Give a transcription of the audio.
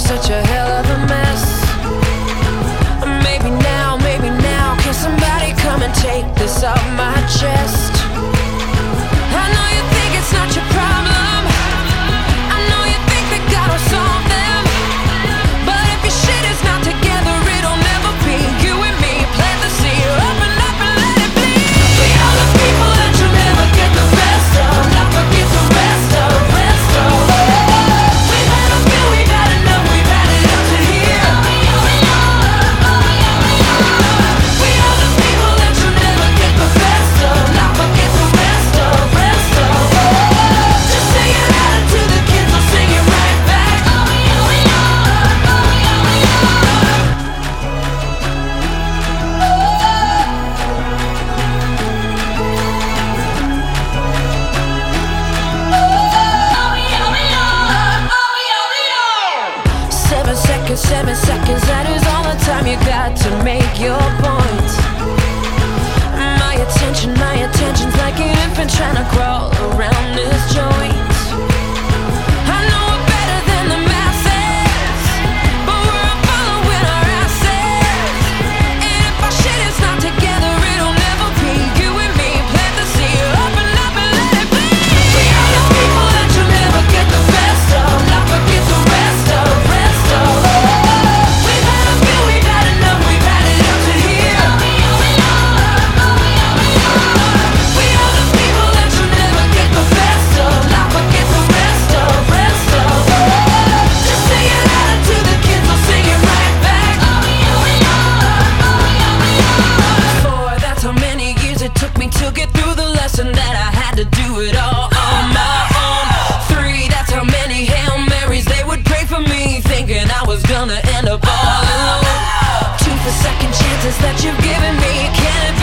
such a hell of a mess. Maybe now, can somebody come and take this off my chest? I know you think it's not your problem. I know you think that God will solve them. But if your shit is not together, it'll never be. You and me plant the seed, open up and let it bleed. We are the people that you'll never get the best of, not forget the rest of. We've had a few, we've had enough, we've had it up to here. We are the people that you'll never get the best of, not forget the rest of. Just say it out to the kids, I'll sing it right back. Seven seconds, that is all the time you got to make your point. My attention's like an infant trying to crawl around this joint. I know we're better than the masses, but we're following our asses. And if our shit is not together, it'll never be. You and me plant the seed, open up and let it be. We are the people that you'll never get the best of, not forget the rest of. To get through the lesson that I had to do it all on my own. 3, that's how many Hail Marys they would pray for me, thinking I was gonna end up all alone. 2 for second chances that you've given me, can't